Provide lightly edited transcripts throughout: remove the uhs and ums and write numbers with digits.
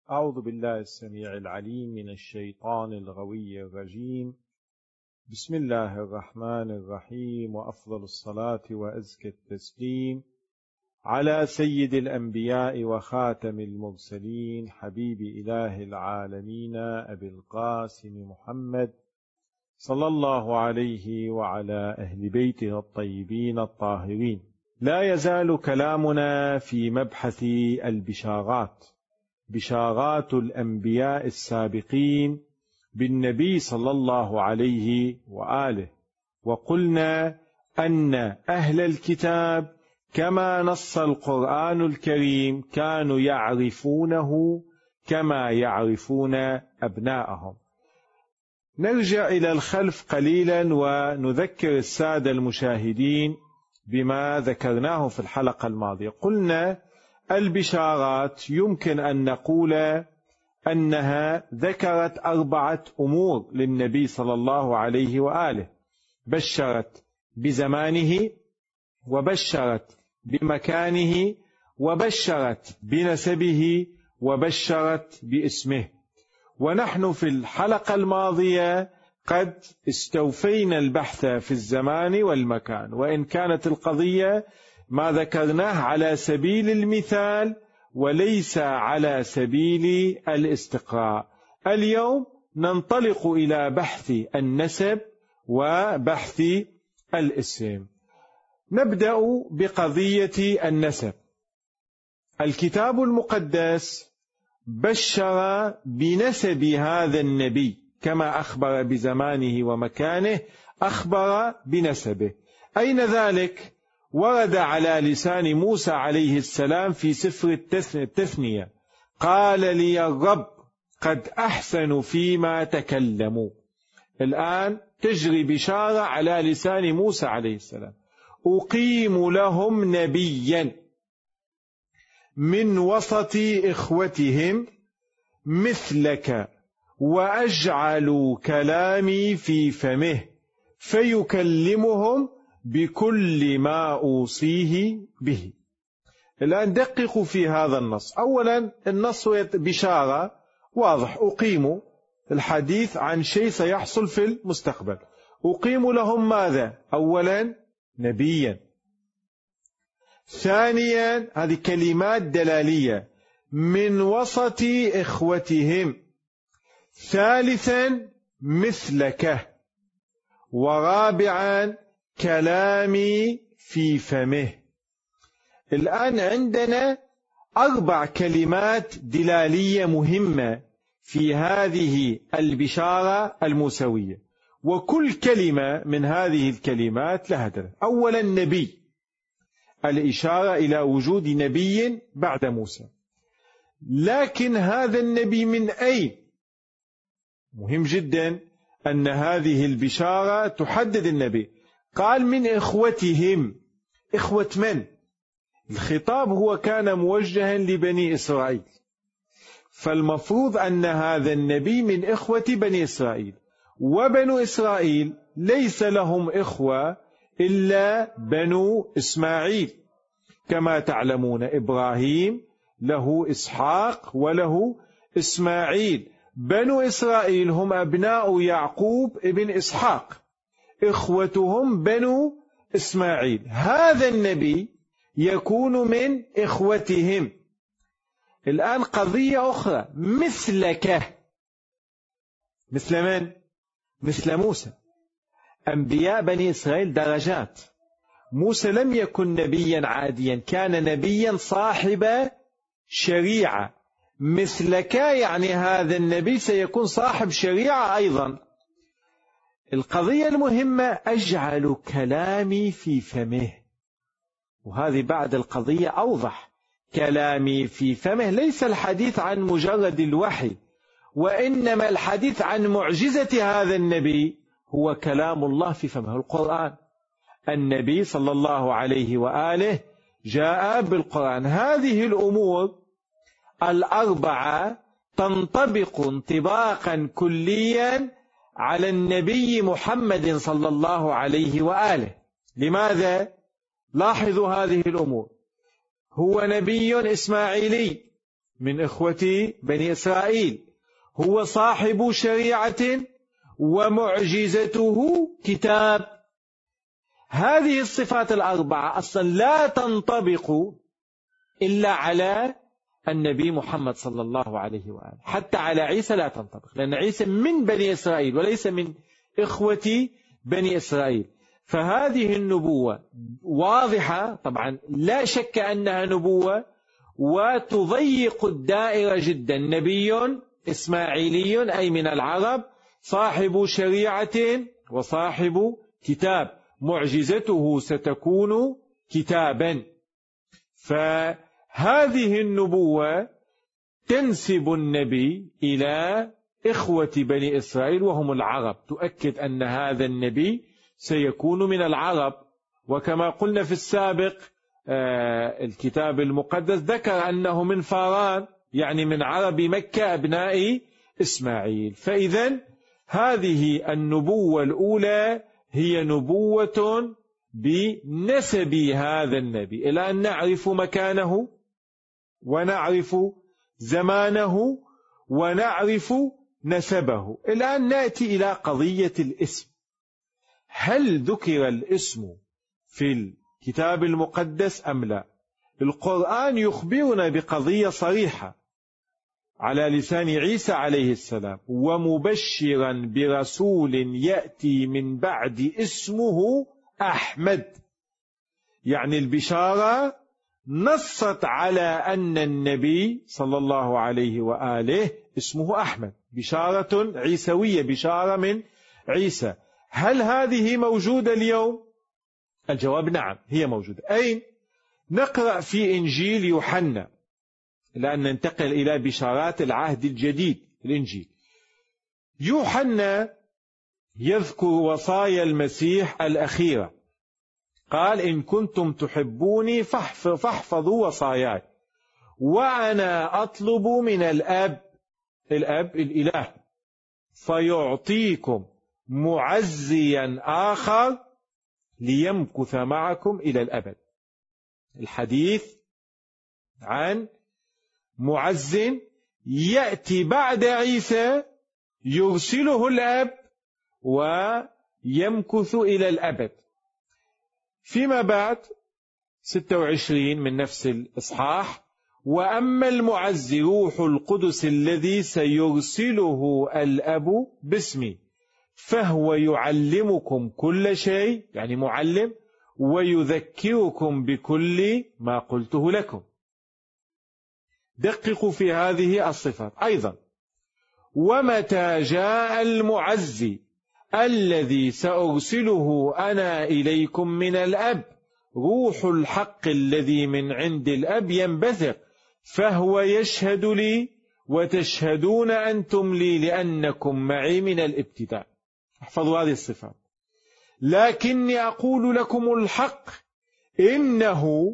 أعوذ بالله السميع العليم من الشيطان الغوي الرجيم. بسم الله الرحمن الرحيم، وأفضل الصلاة وأزكى التسليم على سيد الأنبياء وخاتم المرسلين، حبيب إله العالمين أبي القاسم محمد صلى الله عليه وعلى أهل بيته الطيبين الطاهرين. لا يزال كلامنا في مبحث البشارات، بشارات الأنبياء السابقين بالنبي صلى الله عليه وآله. وقلنا أن أهل الكتاب كما نص القرآن الكريم كانوا يعرفونه كما يعرفون أبناءهم. نرجع إلى الخلف قليلا ونذكر السادة المشاهدين بما ذكرناه في الحلقة الماضية. قلنا البشارات يمكن أن نقول أنها ذكرت 4 أمور للنبي صلى الله عليه وآله: بشرت بزمانه، وبشرت بمكانه، وبشرت بنسبه، وبشرت باسمه. ونحن في الحلقة الماضية قد استوفينا البحث في الزمان والمكان، وإن كانت القضية ما ذكرناه على سبيل المثال وليس على سبيل الاستقراء. اليوم ننطلق إلى بحث النسب وبحث الاسم. نبدأ بقضية النسب. الكتاب المقدس بشر بنسب هذا النبي كما أخبر بزمانه ومكانه، أخبر بنسبه. أين ذلك؟ ورد على لسان موسى عليه السلام في سفر التثنية: قال لي الرب قد أحسنوا فيما تكلموا. الآن تجري بشارة على لسان موسى عليه السلام: أقيم لهم نبيا من وسط إخوتهم مثلك، وأجعل كلامي في فمه فيكلمهم بكل ما أوصيه به. الآن دققوا في هذا النص. أولا النص بشارة واضح، أقيم الحديث عن شيء سيحصل في المستقبل. أقيم لهم ماذا؟ أولا نبيا. ثانيا هذه كلمات دلالية: من وسط إخوتهم. ثالثا مثلك. ورابعا كلامي في فمه. الآن عندنا 4 كلمات دلالية مهمة في هذه البشارة الموسوية، وكل كلمة من هذه الكلمات لها دلالة. أولا نبي، الإشارة إلى وجود نبي بعد موسى. لكن هذا النبي من أين؟ مهم جدا أن هذه البشارة تحدد النبي. قال من إخوتهم. إخوة من؟ الخطاب هو كان موجها لبني إسرائيل، فالمفروض أن هذا النبي من إخوة بني إسرائيل. وبنو إسرائيل ليس لهم إخوة إلا بنو إسماعيل، كما تعلمون إبراهيم له إسحاق وله إسماعيل. بنو إسرائيل هم أبناء يعقوب ابن إسحاق، إخوتهم بنو إسماعيل. هذا النبي يكون من إخوتهم. الآن قضية أخرى: مثلك. مثل من؟ مثل موسى. أنبياء بني إسرائيل درجات. موسى لم يكن نبيا عاديا، كان نبيا صاحب شريعة. مثلك يعني هذا النبي سيكون صاحب شريعة أيضا. القضية المهمة: أجعل كلامي في فمه. وهذه بعد القضية أوضح. كلامي في فمه ليس الحديث عن مجرد الوحي، وإنما الحديث عن معجزة هذا النبي، هو كلام الله في فمه، القرآن. النبي صلى الله عليه وآله جاء بالقرآن. هذه الأمور 4 تنطبق انطباقا كليا على النبي محمد صلى الله عليه وآله. لماذا؟ لاحظوا هذه الأمور: هو نبي إسماعيلي، من إخوة بني إسرائيل، هو صاحب شريعة ومعجزته كتاب. هذه الصفات الأربعة أصلا لا تنطبق إلا على النبي محمد صلى الله عليه وآله، حتى على عيسى لا تنطبق، لأن عيسى من بني إسرائيل وليس من إخوة بني إسرائيل. فهذه النبوة واضحة طبعا، لا شك أنها نبوة، وتضيق الدائرة جدا. نبي إسماعيلي أي من العرب، صاحب شريعة وصاحب كتاب، معجزته ستكون كتابا. فهذه النبوة تنسب النبي إلى إخوة بني إسرائيل وهم العرب، تؤكد أن هذا النبي سيكون من العرب. وكما قلنا في السابق الكتاب المقدس ذكر أنه من فاران، يعني من عرب مكة أبناء إسماعيل. فإذن هذه النبوة الأولى هي نبوة بنسب هذا النبي، إلى أن نعرف مكانه ونعرف زمانه ونعرف نسبه. الآن نأتي إلى قضية الاسم. هل ذكر الاسم في الكتاب المقدس أم لا؟ القرآن يخبرنا بقضية صريحة على لسان عيسى عليه السلام: ومبشرا برسول يأتي من بعد اسمه أحمد. يعني البشارة نصت على أن النبي صلى الله عليه وآله اسمه أحمد، بشارة عيسوية، بشارة من عيسى. هل هذه موجودة اليوم؟ الجواب نعم، هي موجودة. أين؟ نقرأ في إنجيل يوحنا، لأن ننتقل إلى بشارات العهد الجديد، الإنجيل. يوحنا يذكر وصايا المسيح الأخيرة، قال: إن كنتم تحبوني فاحفظوا وصاياي، وأنا أطلب من الآب الإله فيعطيكم معزيا آخر ليمكث معكم إلى الأبد. الحديث عن معز يأتي بعد عيسى يرسله الآب ويمكث إلى الأبد. فيما بعد 26 من نفس الإصحاح: وأما المعز روح القدس الذي سيرسله الأب باسمي فهو يعلمكم كل شيء، يعني معلم، ويذكركم بكل ما قلته لكم. دققوا في هذه الصفات أيضا: ومتى جاء المعز الذي سأرسله أنا إليكم من الأب روح الحق الذي من عند الأب ينبثق فهو يشهد لي وتشهدون أنتم لي لأنكم معي من الابتداء. احفظوا هذه الصفات: لكني أقول لكم الحق إنه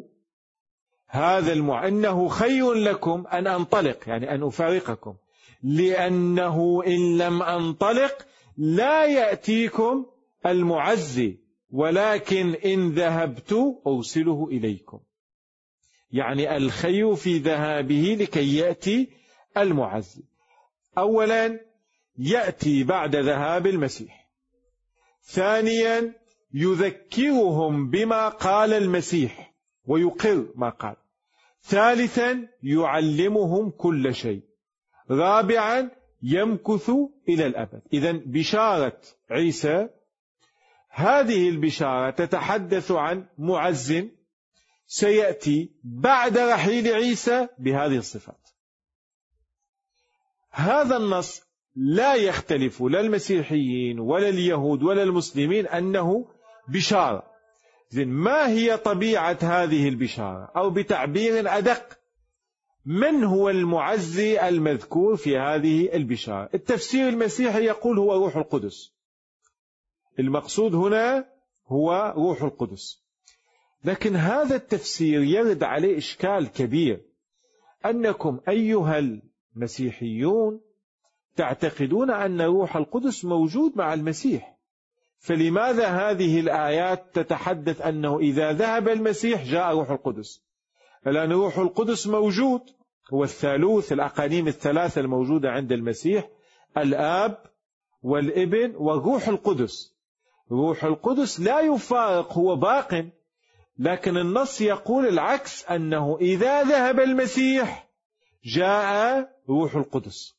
خير لكم أن أنطلق، يعني أن أفارقكم، لأنه إن لم أنطلق لا يأتيكم المعزي، ولكن إن ذهبت أرسله إليكم. يعني الخير في ذهابه لكي يأتي المعزي. أولا يأتي بعد ذهاب المسيح، ثانيا يذكرهم بما قال المسيح ويقر ما قال، ثالثا يعلمهم كل شيء، رابعا يمكث إلى الأبد. إذن بشارة عيسى، هذه البشارة تتحدث عن معز سيأتي بعد رحيل عيسى بهذه الصفات. هذا النص لا يختلف لا المسيحيين ولا اليهود ولا المسلمين أنه بشارة. ما هي طبيعة هذه البشارة؟ أو بتعبير أدق، من هو المعزي المذكور في هذه البشارة؟ التفسير المسيحي يقول هو روح القدس. المقصود هنا هو روح القدس، لكن هذا التفسير يرد عليه إشكال كبير، أنكم أيها المسيحيون تعتقدون أن روح القدس موجود مع المسيح، فلماذا هذه الآيات تتحدث أنه إذا ذهب المسيح جاء روح القدس؟ الآن روح القدس موجود هو الثالوث، الأقانيم الثلاثة الموجودة عند المسيح: الآب والابن والروح القدس. روح القدس لا يفارق، هو باق، لكن النص يقول العكس، أنه إذا ذهب المسيح جاء روح القدس،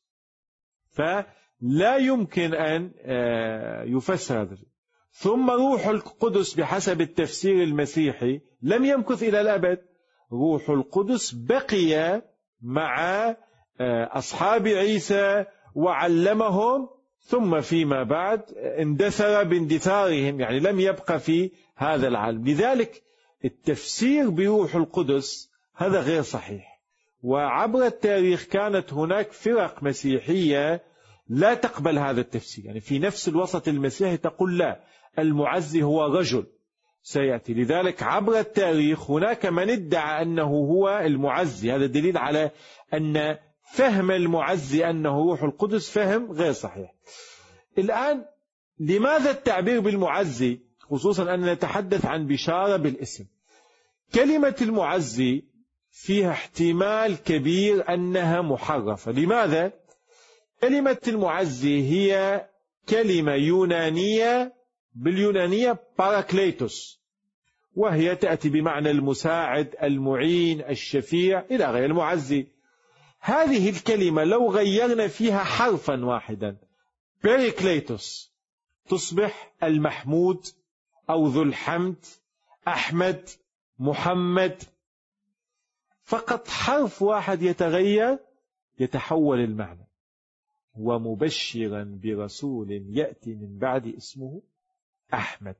فلا يمكن أن يفسر هذا. ثم روح القدس بحسب التفسير المسيحي لم يمكث إلى الأبد، روح القدس بقي مع أصحاب عيسى وعلمهم، ثم فيما بعد اندثر باندثارهم، يعني لم يبقى في هذا العالم. لذلك التفسير بروح القدس هذا غير صحيح. وعبر التاريخ كانت هناك فرق مسيحية لا تقبل هذا التفسير، يعني في نفس الوسط المسيحي تقول لا، المعزي هو رجل سيأتي. لذلك عبر التاريخ هناك من ادعى أنه هو المعزي. هذا دليل على أن فهم المعزي أنه روح القدس فهم غير صحيح. الآن لماذا التعبير بالمعزي، خصوصا أن نتحدث عن بشارة بالاسم؟ كلمة المعزي فيها احتمال كبير أنها محرفة. لماذا؟ كلمة المعزي هي كلمة يونانية، باليونانية باراكليتوس، وهي تأتي بمعنى المساعد، المعين، الشفيع إلى غير المعزي. هذه الكلمة لو غيرنا فيها حرفا واحدا، بيريكليتوس، تصبح المحمود أو ذو الحمد، أحمد، محمد. فقط حرف واحد يتغير يتحول المعنى. ومبشرا برسول يأتي من بعد اسمه أحمد.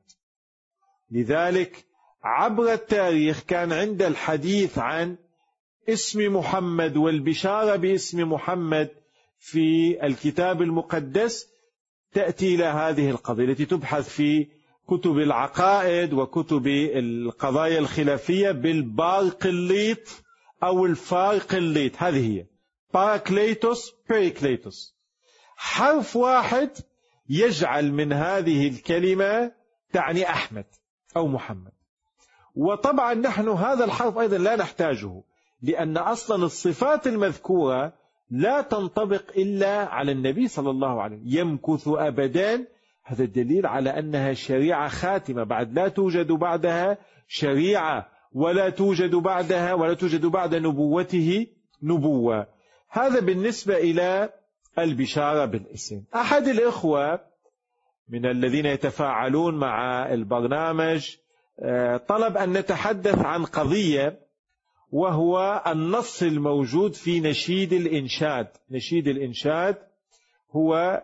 لذلك عبر التاريخ كان عند الحديث عن اسم محمد والبشارة باسم محمد في الكتاب المقدس تأتي إلى هذه القضية التي تبحث في كتب العقائد وكتب القضايا الخلافية بالبارقليط أو الفارقليط. هذه هي باراكليتوس، بيريكليتوس. حرف واحد يجعل من هذه الكلمة تعني أحمد أو محمد. وطبعا نحن هذا الحرف أيضا لا نحتاجه، لأن أصلا الصفات المذكورة لا تنطبق إلا على النبي صلى الله عليه وسلم. يمكث أبدا، هذا الدليل على أنها شريعة خاتمة، بعد لا توجد بعدها شريعة، ولا توجد بعد نبوته نبوة. هذا بالنسبة إلى البشارة بالاسم. أحد الإخوة من الذين يتفاعلون مع البرنامج طلب أن نتحدث عن قضية، وهو النص الموجود في نشيد الإنشاد. نشيد الإنشاد هو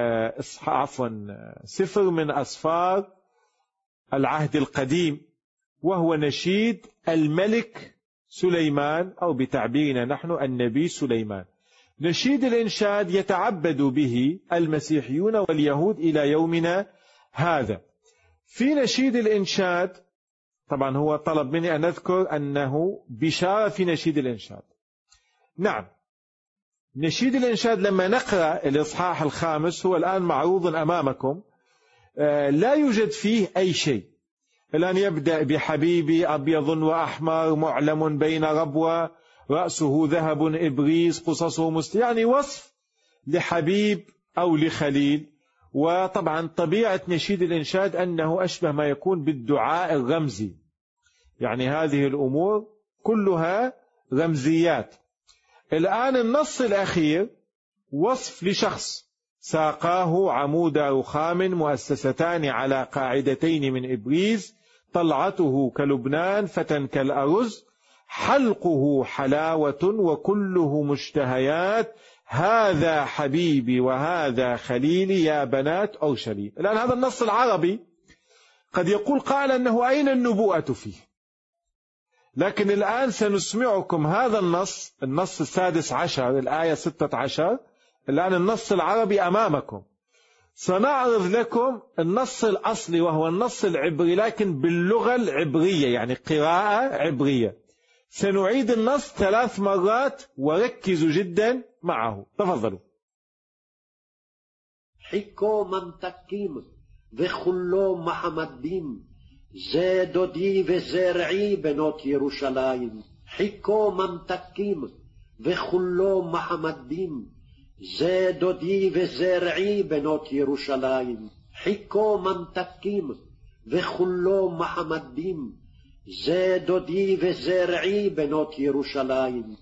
سفر من أسفار العهد القديم، وهو نشيد الملك سليمان، أو بتعبيرنا نحن النبي سليمان. نشيد الإنشاد يتعبد به المسيحيون واليهود إلى يومنا هذا. في نشيد الإنشاد، طبعا هو طلب مني أن أذكر أنه بشارة في نشيد الإنشاد. نعم، نشيد الإنشاد لما نقرأ الإصحاح 5 هو الآن معروض أمامكم، لا يوجد فيه أي شيء. الآن يبدأ بحبيبي أبيض وأحمر معلم بين ربوة رأسه ذهب إبريس قصصه يعني وصف لحبيب أو لخليل. وطبعا طبيعة نشيد الإنشاد أنه أشبه ما يكون بالدعاء الرمزي، يعني هذه الأمور كلها رمزيات. الآن النص الأخير وصف لشخص ساقاه عمود رخام مؤسستان على قاعدتين من إبريز، طلعته كلبنان فتى كالأرز، حلقه حلاوة وكله مشتهيات، هذا حبيبي وهذا خليلي يا بنات أورشليم. الآن هذا النص العربي قد يقول قائل أنه أين النبوءة فيه، لكن الآن سنسمعكم هذا النص 16 الآية 16. الآن النص العربي أمامكم، سنعرض لكم النص الأصلي وهو النص العبري لكن باللغة العبرية، يعني قراءة عبرية. سنعيد النص 3 مرات وركزوا جدا معه. تفضلوا. حكو ממתקים וכולו מחמדים, זה דודי וזרעי בנות ירושלים. حكو ממתקים וכולו מחמדים, זה דודי וזרעי בנות ירושלים. חיכו ממתקים, וכולו מחמדים, זה דודי וזרעי בנות ירושלים.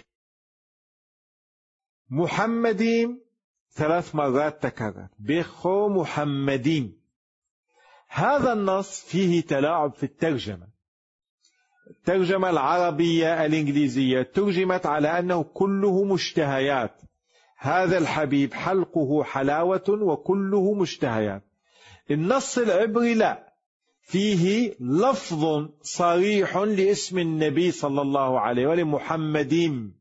محمدين 3 مرات تكرر، بخو محمدين. هذا النص فيه تلاعب في الترجمة. الترجمة العربية الإنجليزية ترجمت على أنه كله مشتهيات، هذا الحبيب حلقه حلاوة وكله مشتهيات. النص العبري لا، فيه لفظ صريح لاسم النبي صلى الله عليه وسلم محمدين،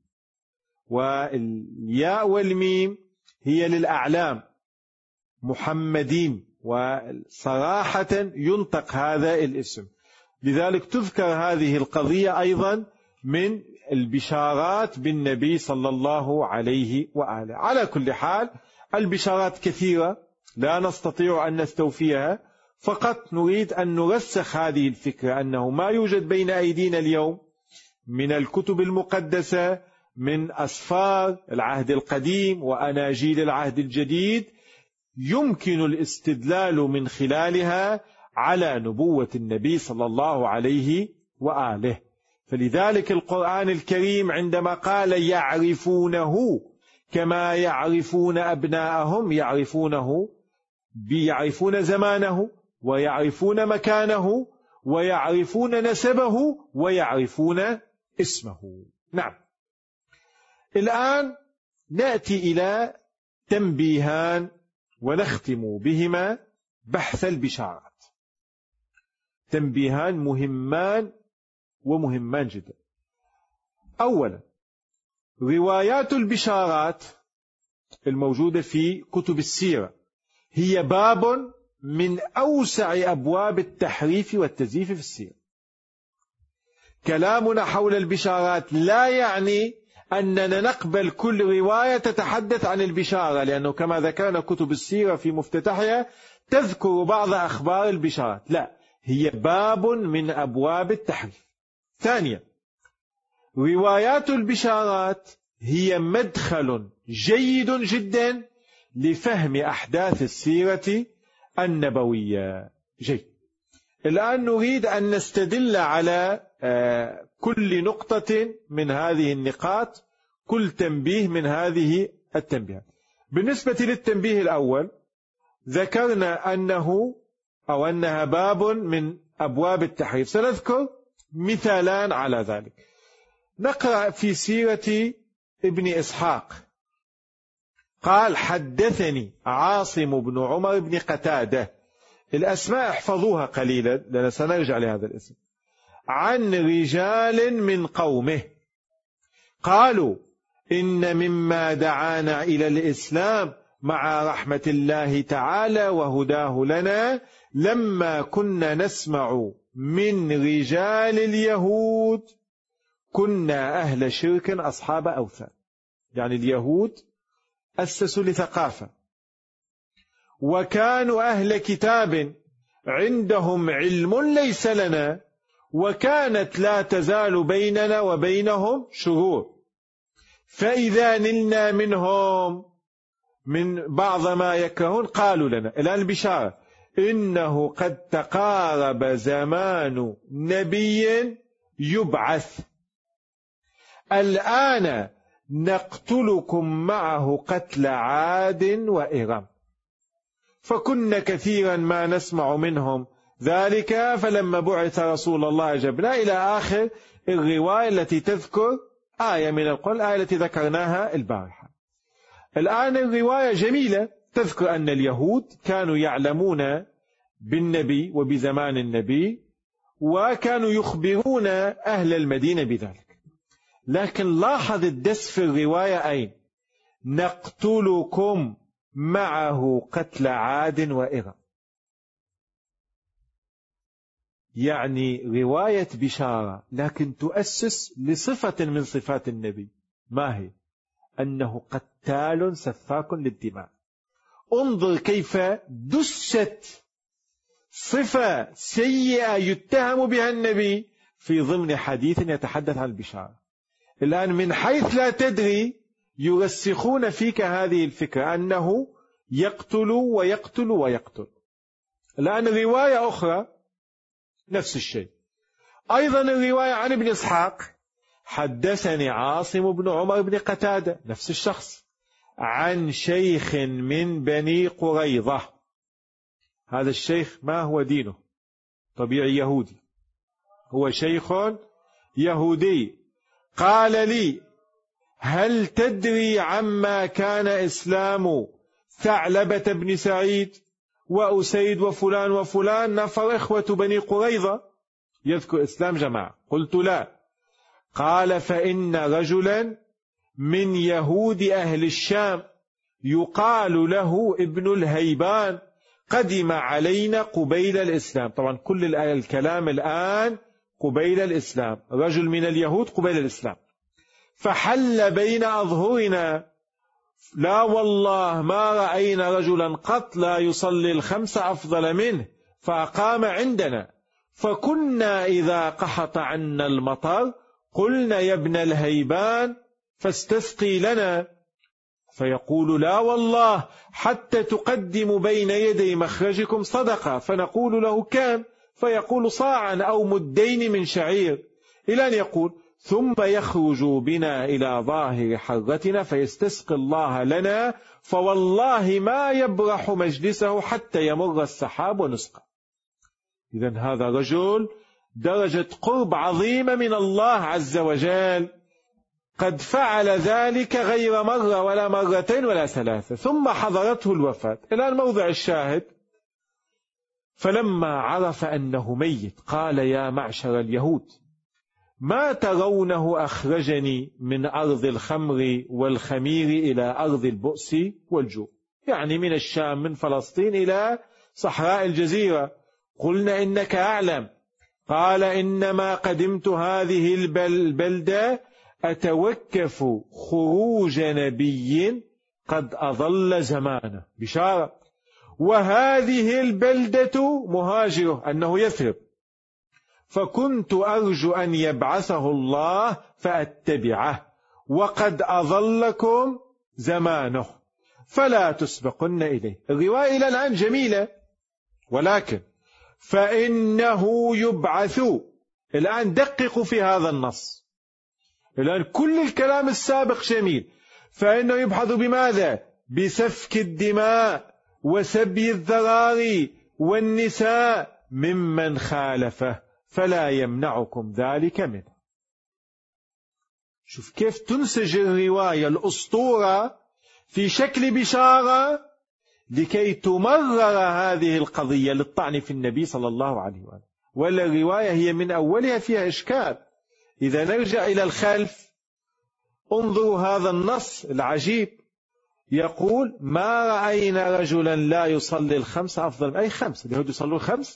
والياء والميم هي للأعلام محمدين، وصراحة ينطق هذا الاسم. لذلك تذكر هذه القضية أيضا من البشارات بالنبي صلى الله عليه وآله. على كل حال البشارات كثيرة لا نستطيع أن نستوفيها، فقط نريد أن نرسخ هذه الفكرة أنه ما يوجد بين أيدينا اليوم من الكتب المقدسة، من أسفار العهد القديم وأناجيل العهد الجديد، يمكن الاستدلال من خلالها على نبوة النبي صلى الله عليه وآله. فلذلك القرآن الكريم عندما قال يعرفونه كما يعرفون أبناءهم، يعرفون زمانه ويعرفون مكانه ويعرفون نسبه ويعرفون اسمه. نعم. الآن نأتي إلى تنبيهان ونختم بهما بحث البشارات. تنبيهان مهمان ومهمان جدا. أولا، روايات البشارات الموجودة في كتب السيرة هي باب من أوسع أبواب التحريف والتزييف في السيرة. كلامنا حول البشارات لا يعني أننا نقبل كل رواية تتحدث عن البشارة، لأنه كما ذكرنا كتب السيرة في مفتتحها تذكر بعض أخبار البشارات، لا، هي باب من أبواب التحريف. ثانيا، روايات البشارات هي مدخل جيد جدا لفهم أحداث السيرة النبوية. جيد. الآن نريد أن نستدل على كل نقطة من هذه النقاط، كل تنبيه من هذه التنبيهات. بالنسبة للتنبيه الأول ذكرنا أنها باب من أبواب التحريف. سنذكر مثالان على ذلك. نقرأ في سيرة ابن إسحاق قال حدثني عاصم بن عمر بن قتادة، الأسماء احفظوها قليلا لأن سنرجع لهذا الاسم، عن رجال من قومه قالوا إن مما دعانا إلى الإسلام مع رحمة الله تعالى وهداه لنا لما كنا نسمع من رجال اليهود كنا أهل شرك أصحاب أوثان. يعني اليهود أسسوا لثقافة، وكانوا أهل كتاب عندهم علم ليس لنا، وكانت لا تزال بيننا وبينهم شرور، فإذا نلنا منهم من بعض ما يكرهون قالوا لنا. الآن البشارة إنه قد تقارب زمان نبي يبعث، الآن نقتلكم معه قتل عاد وإرم، فكنا كثيرا ما نسمع منهم ذلك، فلما بعث رسول الله أجبنا، إلى آخر الرواية التي تذكر آية من القرآن، الآية التي ذكرناها البارحة. الآن الرواية جميلة تذكر أن اليهود كانوا يعلمون بالنبي وبزمان النبي، وكانوا يخبرون أهل المدينة بذلك، لكن لاحظ الدس في الرواية أين؟ نقتلكم معه قتل عاد وإرم. يعني رواية بشارة لكن تؤسس لصفة من صفات النبي، ما هي؟ أنه قتال سفاك للدماء. انظر كيف دست صفة سيئة يتهم بها النبي في ضمن حديث يتحدث عن البشارة. الآن من حيث لا تدري يرسخون فيك هذه الفكرة أنه يقتل ويقتل ويقتل. الآن رواية أخرى نفس الشيء، أيضا الرواية عن ابن إسحاق: حدثني عاصم بن عمر بن قتادة، نفس الشخص، عن شيخ من بني قريظة. هذا الشيخ ما هو دينه؟ طبيعي يهودي، هو شيخ يهودي. قال لي: هل تدري عما كان إسلام ثعلبة بن سعيد وأسيد وفلان وفلان، نفر إخوة بني قريظة، يذكر إسلام جماعة؟ قلت: لا. قال: فإن رجلا من يهود أهل الشام يقال له ابن الهيبان قدم علينا قبيل الإسلام. طبعا كل الكلام الآن قبيل الإسلام، رجل من اليهود قبيل الإسلام، فحل بين أظهرنا، لا والله ما رأينا رجلا قط لا يصلي الخمس أفضل منه، فأقام عندنا، فكنا إذا قحط عنا المطر قلنا: يا ابن الهيبان فاستسقي لنا، فيقول: لا والله حتى تقدم بين يدي مخرجكم صدقة، فنقول له: كم؟ فيقول: صاعا أو مدين من شعير، إلى أن يقول: ثم يخرج بنا إلى ظاهر حرتنا فيستسقي الله لنا، فوالله ما يبرح مجلسه حتى يمر السحاب ونسقى. إذن هذا رجل درجة قرب عظيمة من الله عز وجل، قد فعل ذلك غير مرة ولا مرتين ولا ثلاثة، ثم حضرته الوفاة. الآن موضع الشاهد: فلما عرف أنه ميت قال: يا معشر اليهود، ما ترونه أخرجني من أرض الخمر والخمير إلى أرض البؤس والجوع، يعني من الشام، من فلسطين إلى صحراء الجزيرة. قلنا: إنك أعلم. قال: إنما قدمت هذه البلدة أتوكف خروج نبي قد أضل زمانه، بشارة، وهذه البلدة مهاجره، أنه يثرب، فكنت أرجو أن يبعثه الله فأتبعه، وقد أضلكم زمانه فلا تسبقن إليه. الرواية إلى الآن جميلة، ولكن فإنه يبعث. الآن دققوا في هذا النص، الآن كل الكلام السابق جميل، فإنه يبحث بماذا؟ بسفك الدماء وسبي الذراري والنساء ممن خالفه، فلا يمنعكم ذلك منه. شوف كيف تنسج الرواية الأسطورة في شكل بشارة لكي تمرر هذه القضية للطعن في النبي صلى الله عليه وآله. ولا الرواية هي من أولها فيها إشكال. إذا نرجع إلى الخلف انظروا هذا النص العجيب، يقول: ما رأينا رجلا لا يصلي الخمس أفضل. أي خمس؟ اليهود يصلوا الخمس؟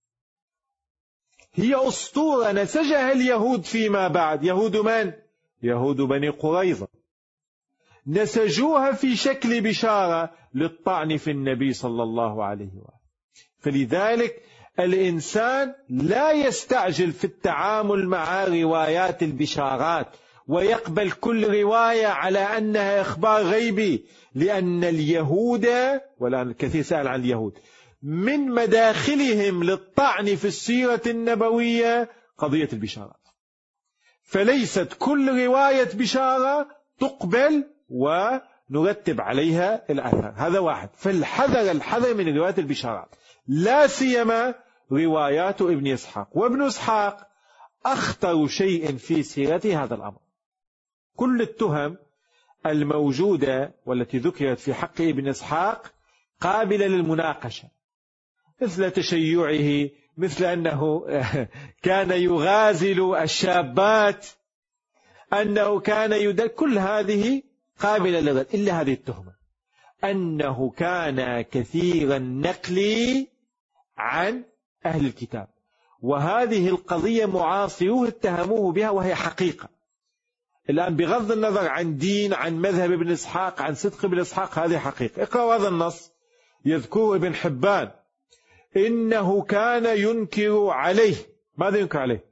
هي أسطورة نسجها اليهود فيما بعد. يهود من؟ يهود بني قريظة، نسجوها في شكل بشارة للطعن في النبي صلى الله عليه وآله. فلذلك الإنسان لا يستعجل في التعامل مع روايات البشارات ويقبل كل رواية على أنها إخبار غيبي، لأن اليهود، ولا الكثير سأل عن اليهود، من مداخلهم للطعن في السيرة النبوية قضية البشارات، فليست كل رواية بشارة تقبل ونرتب عليها الأثر. هذا واحد. فالحذر من روايات البشارات، لا سيما روايات ابن إسحاق. وابن إسحاق أخطر شيء في سيرته هذا الأمر. كل التهم الموجودة والتي ذكرت في حق ابن إسحاق قابلة للمناقشة، مثل تشيعه، مثل أنه كان يغازل الشابات، أنه كان كل هذه قابلة للرد، إلا هذه التهمة أنه كان كثير النقل عن أهل الكتاب، وهذه القضية معاصروه اتهموه بها وهي حقيقة. الآن بغض النظر عن دين، عن مذهب ابن إسحاق، عن صدق ابن إسحاق، هذه حقيقة. اقرأوا هذا النص، يذكر ابن حبان: إنه كان ينكر عليه. ماذا ينكر عليه؟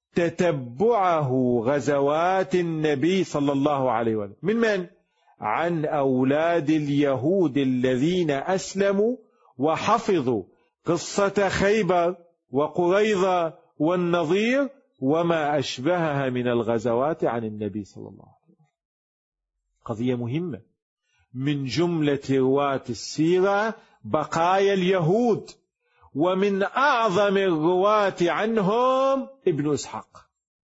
تتبعه غزوات النبي صلى الله عليه وسلم. من؟ عن أولاد اليهود الذين أسلموا وحفظوا قصة خيبر وقريظة والنضير وما أشبهها من الغزوات عن النبي صلى الله عليه وسلم. قضية مهمة. من جملة رواة السيرة بقايا اليهود، ومن أعظم الرواة عنهم ابن إسحاق.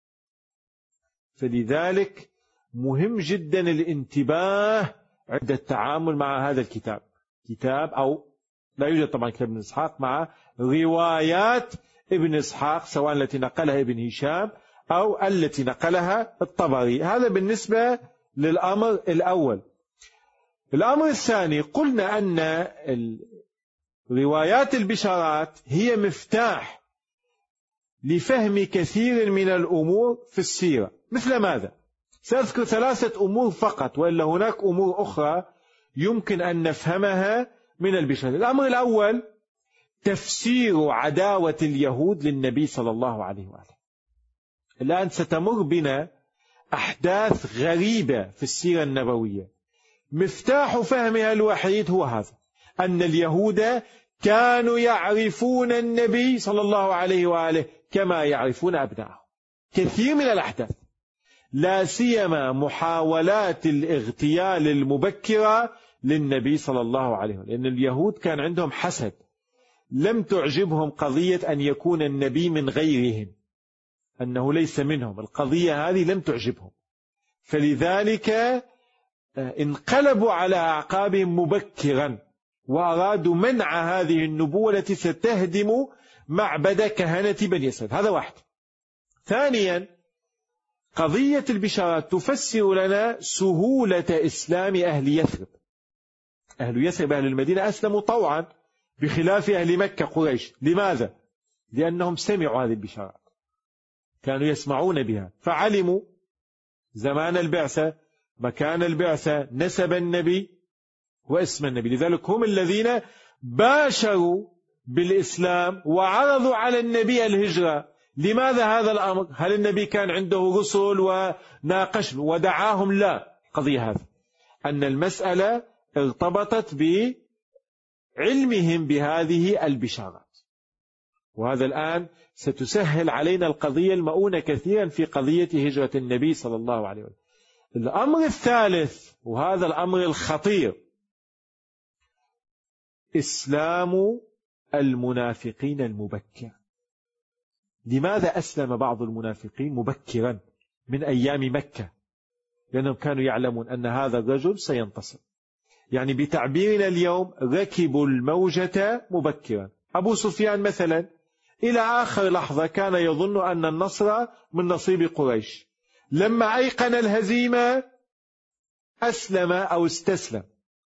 فلذلك مهم جدا الانتباه عند التعامل مع هذا الكتاب، كتاب أو لا يوجد طبعا كتاب ابن إسحاق، مع روايات ابن إسحاق سواء التي نقلها ابن هشام أو التي نقلها الطبري. هذا بالنسبة للأمر الأول. الأمر الثاني، قلنا أن روايات البشارات هي مفتاح لفهم كثير من الأمور في السيرة. مثل ماذا؟ سأذكر 3 أمور فقط، وإلا هناك أمور أخرى يمكن أن نفهمها من البشارات. الأمر الأول تفسير عداوة اليهود للنبي صلى الله عليه وآله. الآن ستمر بنا أحداث غريبة في السيرة النبوية، مفتاح فهمها الوحيد هو هذا، أن اليهود كانوا يعرفون النبي صلى الله عليه وآله كما يعرفون أبنائهم. كثير من الأحداث، لا سيما محاولات الاغتيال المبكرة للنبي صلى الله عليه وآله، لأن اليهود كان عندهم حسد، لم تعجبهم قضية أن يكون النبي من غيرهم، أنه ليس منهم، القضية هذه لم تعجبهم، فلذلك انقلبوا على أعقابهم مبكرا وأرادوا منع هذه النبوة التي ستهدم معبد كهنة بني إسرائيل. هذا واحد. ثانيا، قضية البشارات تفسر لنا سهولة إسلام أهل يثرب. أهل يثرب، أهل المدينة، أسلموا طوعا بخلاف أهل مكة قريش. لماذا؟ لأنهم سمعوا هذه البشارات، كانوا يسمعون بها، فعلموا زمان البعثة، مكان البعثة، نسب النبي واسم النبي. لذلك هم الذين باشروا بالإسلام وعرضوا على النبي الهجرة. لماذا هذا الأمر؟ هل النبي كان عنده رسل وناقش ودعاهم؟ لا، قضية هذا أن المسألة ارتبطت بعلمهم بهذه البشارات، وهذا الآن ستسهل علينا القضية المؤونة كثيرا في قضية هجرة النبي صلى الله عليه وسلم. الأمر الثالث، وهذا الأمر الخطير، إسلام المنافقين المبكر. لماذا أسلم بعض المنافقين مبكرا من أيام مكة؟ لأنهم كانوا يعلمون أن هذا الرجل سينتصر. يعني بتعبيرنا اليوم، ركبوا الموجة مبكرا. أبو سفيان مثلا إلى آخر لحظة كان يظن أن النصر من نصيب قريش، لما أيقن الهزيمة أسلم أو استسلم.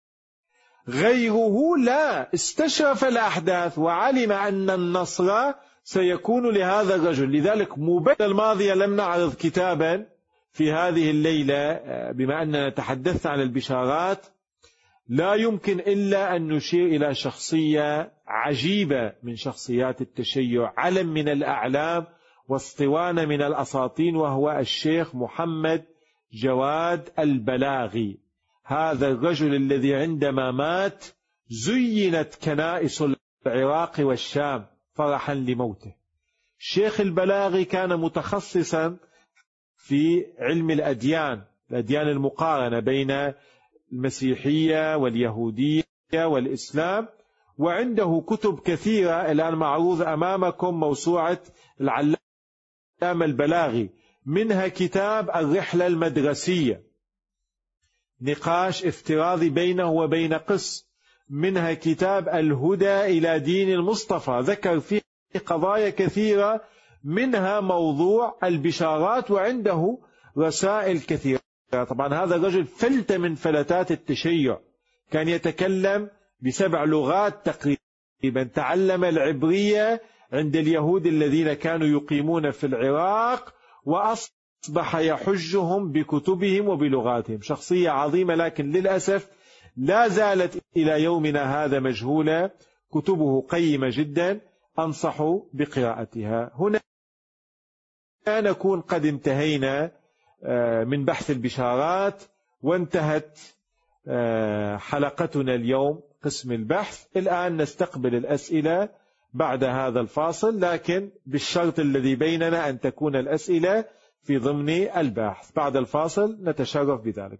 غيره لا، استشرف الأحداث وعلم أن النصر سيكون لهذا الرجل. لذلك مبكر الماضية لم نعرض كتابا في هذه الليلة، بما أننا تحدثنا عن البشارات لا يمكن إلا أن نشير إلى شخصية عجيبة من شخصيات التشيع، علم من الأعلام واسطوانة من الأساطين، وهو الشيخ محمد جواد البلاغي. هذا الرجل الذي عندما مات زينت كنائس العراق والشام فرحا لموته. الشيخ البلاغي كان متخصصا في علم الأديان المقارنة بين المسيحية واليهودية والإسلام، وعنده كتب كثيرة الآن معروضة أمامكم، موسوعة العلامة البلاغي، منها كتاب الرحلة المدرسية، نقاش افتراضي بينه وبين قس، منها كتاب الهدى إلى دين المصطفى، ذكر فيه قضايا كثيرة منها موضوع البشارات، وعنده رسائل كثيرة. طبعا هذا الرجل فلت من فلتات التشيع، كان يتكلم ب7 لغات تقريبا، تعلم العبرية عند اليهود الذين كانوا يقيمون في العراق، وأصبح يحجهم بكتبهم وبلغاتهم. شخصية عظيمة، لكن للأسف لا زالت إلى يومنا هذا مجهولة. كتبه قيمة جدا، أنصح بقراءتها. هنا نكون قد انتهينا من بحث البشارات، وانتهت حلقتنا اليوم قسم البحث. الآن نستقبل الأسئلة بعد هذا الفاصل، لكن بالشرط الذي بيننا أن تكون الأسئلة في ضمن البحث. بعد الفاصل نتشرف بذلك.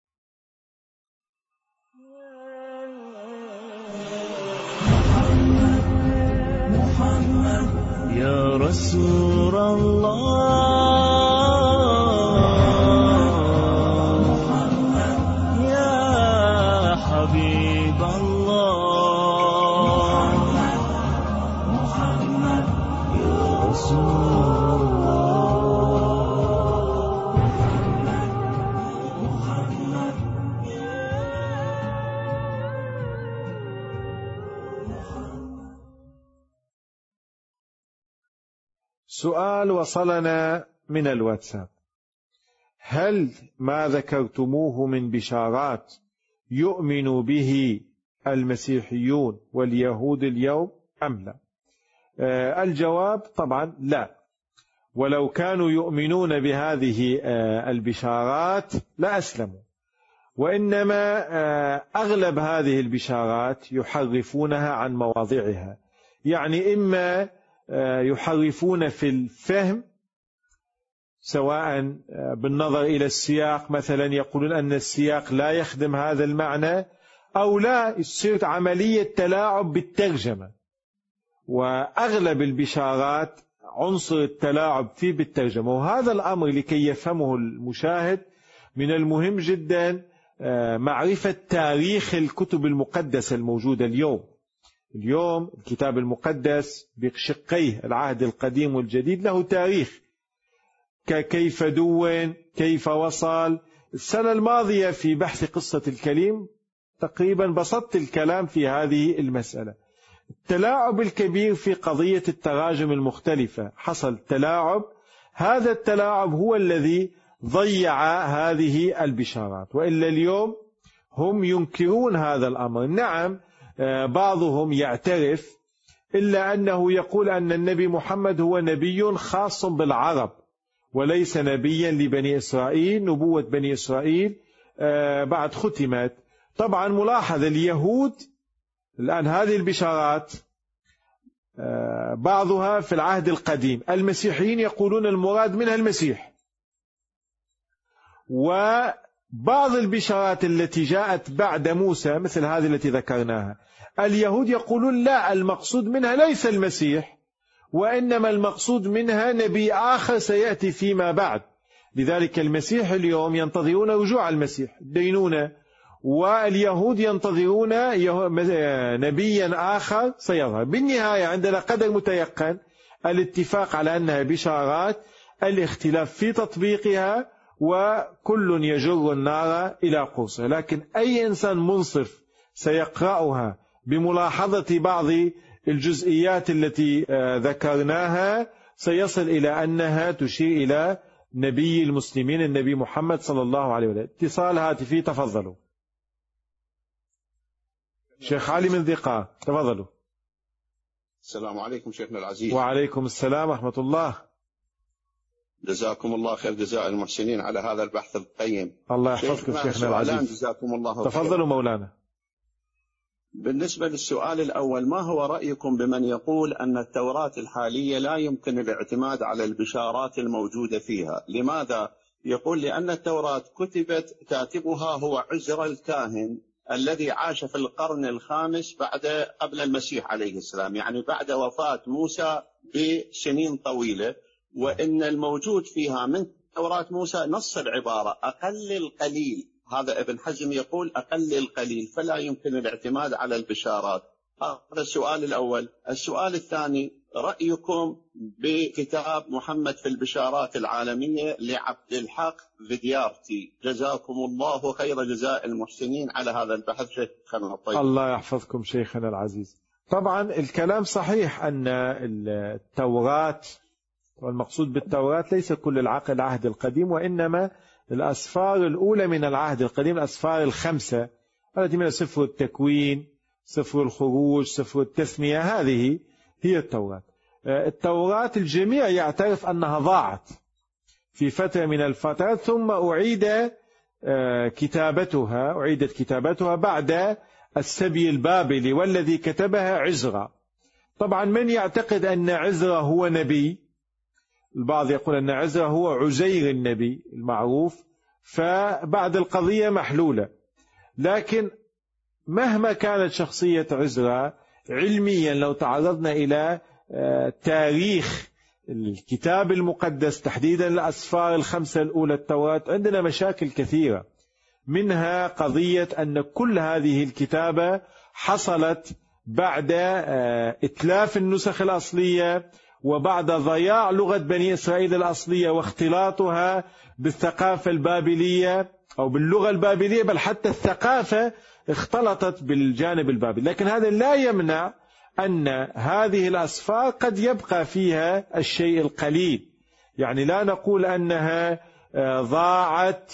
محمد يا رسول الله، محمد يا حبيب الله، محمد يا رسول سؤال وصلنا من الواتساب: هل ما ذكرتموه من بشارات يؤمن به المسيحيون واليهود اليوم أم لا؟ الجواب طبعا لا، ولو كانوا يؤمنون بهذه البشارات لأسلموا، وإنما أغلب هذه البشارات يحرفونها عن مواضعها، يعني إما يحرفون في الفهم سواء بالنظر إلى السياق، مثلا يقولون أن السياق لا يخدم هذا المعنى، أو لا يصير عملية تلاعب بالترجمة. وأغلب البشارات عنصر التلاعب فيه بالترجمة، وهذا الأمر لكي يفهمه المشاهد من المهم جدا معرفة تاريخ الكتب المقدسة الموجودة اليوم. الكتاب المقدس بشقيه العهد القديم والجديد له تاريخ، كيف دون، كيف وصل. السنة الماضية في بحث قصة الكليم تقريبا بسطت الكلام في هذه المسألة. التلاعب الكبير في قضية التراجم المختلفة، حصل تلاعب، هذا التلاعب هو الذي ضيع هذه البشارات، وإلا اليوم هم ينكرون هذا الأمر. نعم بعضهم يعترف، إلا أنه يقول أن النبي محمد هو نبي خاص بالعرب وليس نبيا لبني إسرائيل. نبوة بني إسرائيل بعد ختمت. طبعا ملاحظ اليهود الآن هذه البشارات بعضها في العهد القديم، المسيحيين يقولون المراد منها المسيح، وبعض البشارات التي جاءت بعد موسى مثل هذه التي ذكرناها، اليهود يقولون لا، المقصود منها ليس المسيح، وإنما المقصود منها نبي آخر سيأتي فيما بعد. لذلك المسيح اليوم ينتظرون رجوع المسيح الدينونة، واليهود ينتظرون نبيا آخر سيظهر. بالنهاية عندنا قدر متيقن الاتفاق على أنها بشارات، الاختلاف في تطبيقها، وكل يجر النار إلى قرصه. لكن أي إنسان منصف سيقرأها بملاحظة بعض الجزئيات التي ذكرناها سيصل إلى أنها تشير إلى نبي المسلمين النبي محمد صلى الله عليه وسلم. اتصال هاتفي، تفضلوا. شيخ علي من ذقار، تفضلوا. السلام عليكم شيخنا العزيز. وعليكم السلام ورحمة الله. جزاكم الله خير جزاء المحسنين على هذا البحث القيم. الله يحفظكم شيخنا العزيز. جزاكم الله خير. تفضلوا مولانا. بالنسبة للسؤال الأول، ما هو رأيكم بمن يقول أن التوراة الحالية لا يمكن الاعتماد على البشارات الموجودة فيها؟ لماذا؟ يقول لأن التوراة كتبت كاتبها هو عزرا الكاهن الذي عاش في القرن الخامس قبل المسيح عليه السلام، يعني بعد وفاة موسى بسنين طويلة، وإن الموجود فيها من توراة موسى نص العبارة أقل القليل. هذا ابن حزم يقول أقل القليل، فلا يمكن الاعتماد على البشارات. هذا السؤال الأول. السؤال الثاني، رأيكم بكتاب محمد في البشارات العالمية لعبد الحق فيديارتي، جزاكم الله خير جزاء المحسنين على هذا البحث شيخنا الطيب. الله يحفظكم شيخنا العزيز. طبعا الكلام صحيح أن التوراة، والمقصود بالتوراة ليس كل العهد القديم، وإنما الأسفار الأولى من العهد القديم، الأسفار الخمسة التي من سفر التكوين، سفر الخروج، سفر التثنية، هذه هي التوراة. التوراة الجميع يعترف أنها ضاعت في فترة من الفترات، ثم أعيدت كتابتها بعد السبي البابلي، والذي كتبها عزرا. طبعا من يعتقد أن عزرا هو نبي، البعض يقول أن عزرا هو عزير النبي المعروف، فبعد القضية محلولة. لكن مهما كانت شخصية عزرا علميا، لو تعرضنا إلى تاريخ الكتاب المقدس تحديدا الأسفار الخمسة الأولى التوراة، عندنا مشاكل كثيرة، منها قضية أن كل هذه الكتابة حصلت بعد إتلاف النسخ الأصلية، وبعد ضياع لغة بني إسرائيل الأصلية واختلاطها بالثقافة البابلية أو باللغة البابلية، بل حتى الثقافة اختلطت بالجانب البابلي. لكن هذا لا يمنع أن هذه الأسفار قد يبقى فيها الشيء القليل، يعني لا نقول أنها ضاعت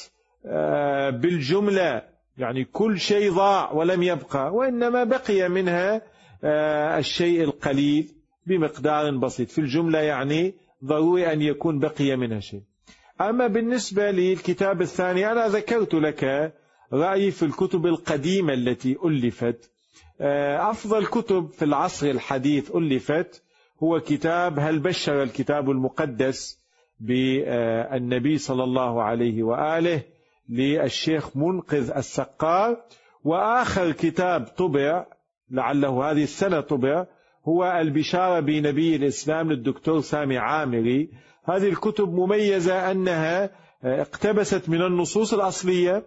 بالجملة، يعني كل شيء ضاع ولم يبقى، وإنما بقي منها الشيء القليل بمقدار بسيط. في الجملة يعني ضروري أن يكون بقي منها شيء. أما بالنسبة للكتاب الثاني، أنا ذكرت لك رأيي في الكتب القديمة التي ألفت. أفضل كتب في العصر الحديث ألفت هو كتاب هل بشر الكتاب المقدس بالنبي صلى الله عليه وآله للشيخ منقذ السقار، وآخر كتاب طبع لعله هذه السنة طبع هو البشارة بنبي الإسلام للدكتور سامي عامري. هذه الكتب مميزة أنها اقتبست من النصوص الأصلية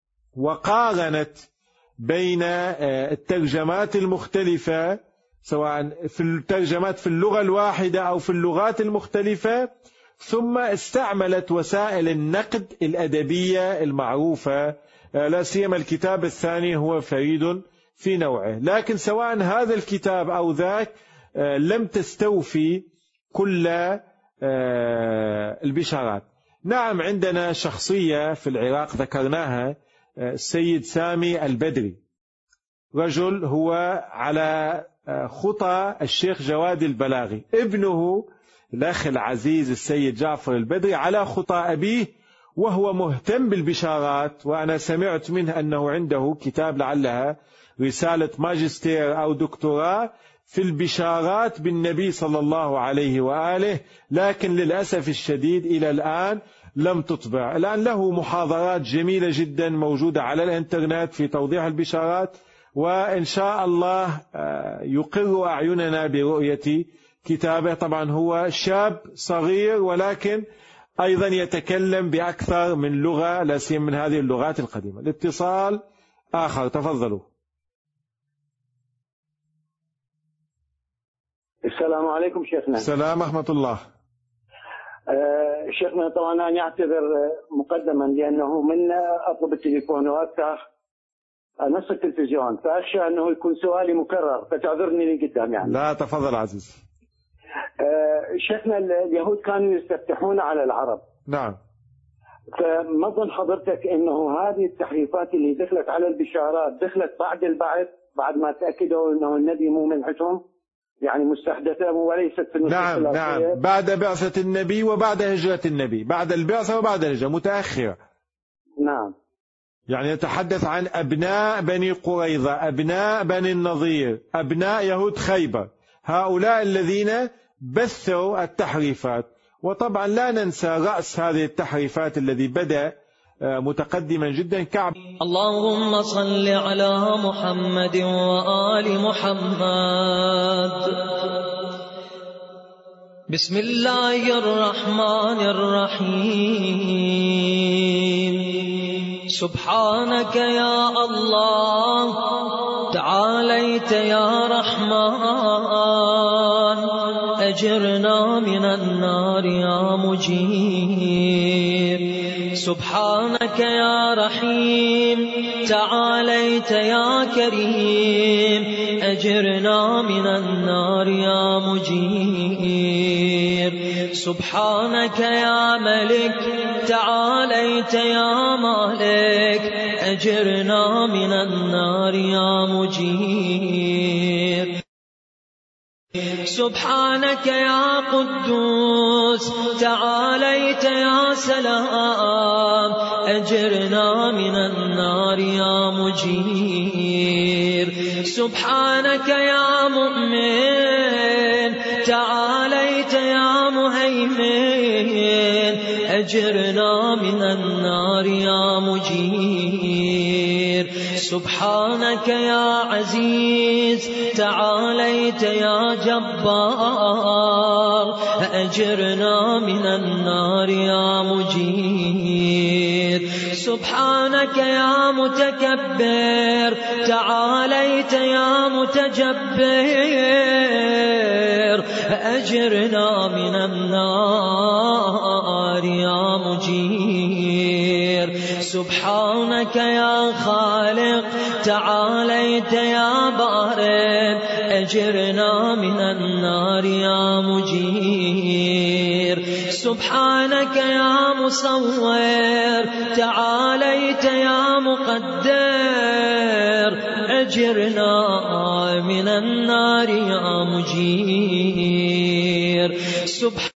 وقارنت بين الترجمات المختلفة، سواء في الترجمات في اللغة الواحدة أو في اللغات المختلفة، ثم استعملت وسائل النقد الأدبية المعروفة. لا سيما الكتاب الثاني هو فريد في نوعه. لكن سواء هذا الكتاب أو ذاك لم تستوفي كل البشارات. نعم، عندنا شخصية في العراق ذكرناها، السيد سامي البدري، رجل هو على خطى الشيخ جواد البلاغي، ابنه الأخ العزيز السيد جعفر البدري على خطى أبيه، وهو مهتم بالبشارات. وأنا سمعت منه أنه عنده كتاب لعلها رسالة ماجستير أو دكتوراه في البشارات بالنبي صلى الله عليه وآله، لكن للأسف الشديد إلى الآن لم تطبع. الآن له محاضرات جميلة جدا موجودة على الإنترنت في توضيح البشارات، وإن شاء الله يقر أعيننا برؤية كتابه. طبعا هو شاب صغير، ولكن أيضا يتكلم بأكثر من لغة، لا سيما من هذه اللغات القديمة. الاتصال آخر، تفضلوا. السلام عليكم شيخنا. السلام ورحمة الله. شيخنا طبعا أنا أعتذر مقدما لأنه من أطلب التليفون وأفتح نص التلفزيون، فأخشى أنه يكون سؤالي مكرر، فتعذرني لقدام يعني. لا، تفضل عزيز. شيخنا اليهود كانوا يستفتحون على العرب. نعم. فما ظن حضرتك أنه هذه التحريفات اللي دخلت على البشارات دخلت بعد البعث، بعد ما تأكدوا أنه النبي مو من عندهم، يعني مستحدثة وليست في النصوص الأصلية؟ نعم، بعد بعثة النبي وبعد هجرة النبي، بعد البعثة وبعد الهجرة، متأخرة. نعم. يعني نتحدث عن أبناء بني قريظة، أبناء بني النضير، أبناء يهود خيبر، هؤلاء الذين بثوا التحريفات. وطبعا لا ننسى رأس هذه التحريفات الذي بدأ متقدما جدا كعب. اللهم صل على محمد وآل محمد. بسم الله الرحمن الرحيم. سبحانك يا الله، تعاليت يا رحمن، أجرنا من النار يا مجير. سبحانك يا رحيم، تعاليت يا كريم، أجرنا من النار يا مجير. سبحانك يا ملك، تعاليت يا مالك، أجرنا من النار يا مجير. سبحانك يا قدوس تعاليت يا سلام أجرنا من النار يا مجير سبحانك يا مؤمن تعاليت يا مهيمن أجرنا من النار يا مجير سبحانك يا عزيز تعاليت يا جبار أجرنا من النار يا مجير سبحانك يا متكبر تعاليت يا متجبر أجرنا من النار يا مجير سبحانك يا خالق تعاليت يا بارئ أجرنا من النار يا مجير سبحانك يا مصور تعاليت يا مقدر أجرنا من النار يا مجير